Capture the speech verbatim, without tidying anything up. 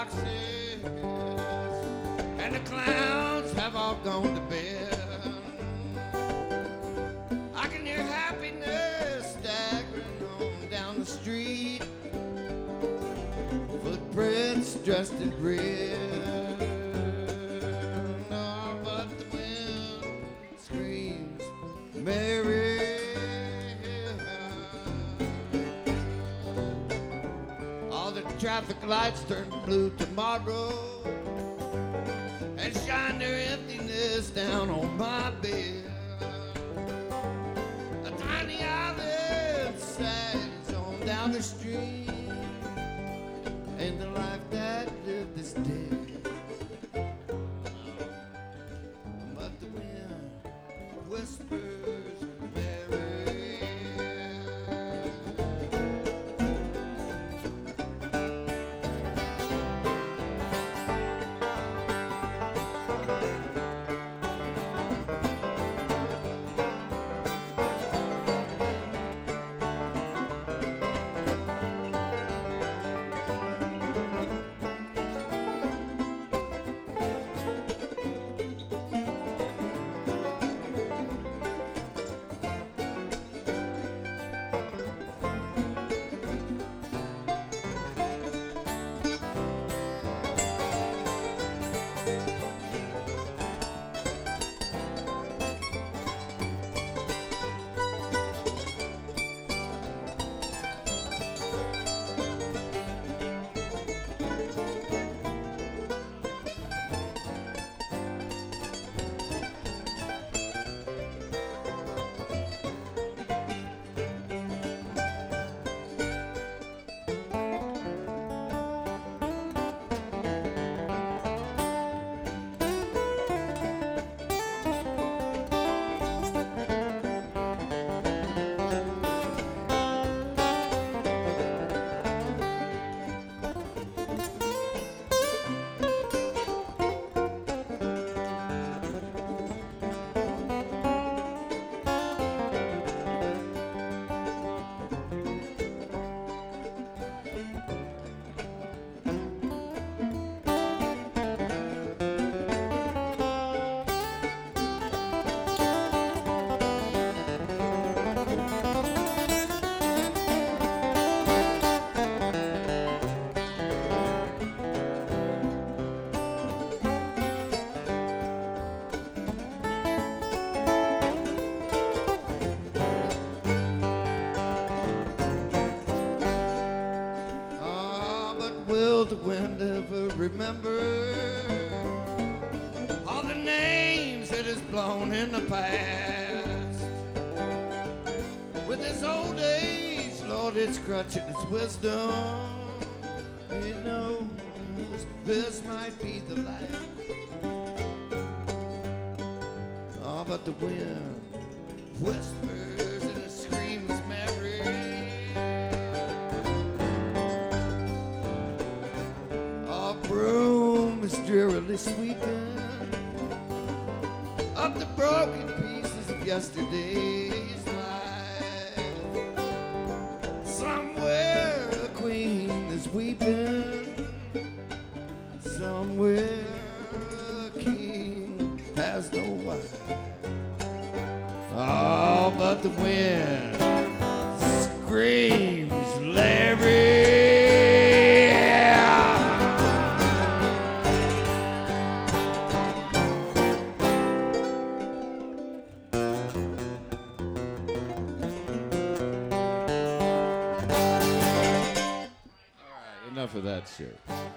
boxes, and the clowns have all gone to bed. I can hear happiness staggering on down the street, footprints dressed in red. Oh, but the wind screams, Mary. All the traffic lights turn blue tomorrow and shine their emptiness down on my bed. A tiny island sags on down the street, and the life that lived is dead. But the wind whispers, Mary. Will the wind ever remember all the names it has blown in the past? With his old age, Lord, it's crutching its wisdom. He knows this might be the last. Oh, but the wind whispers and it screams, Mary. Broom is drearily sweeping up the broken pieces of yesterday's life. Somewhere a queen is weeping, somewhere a king has no wife. Oh, but the wind screams, Larry. Enough of that shit.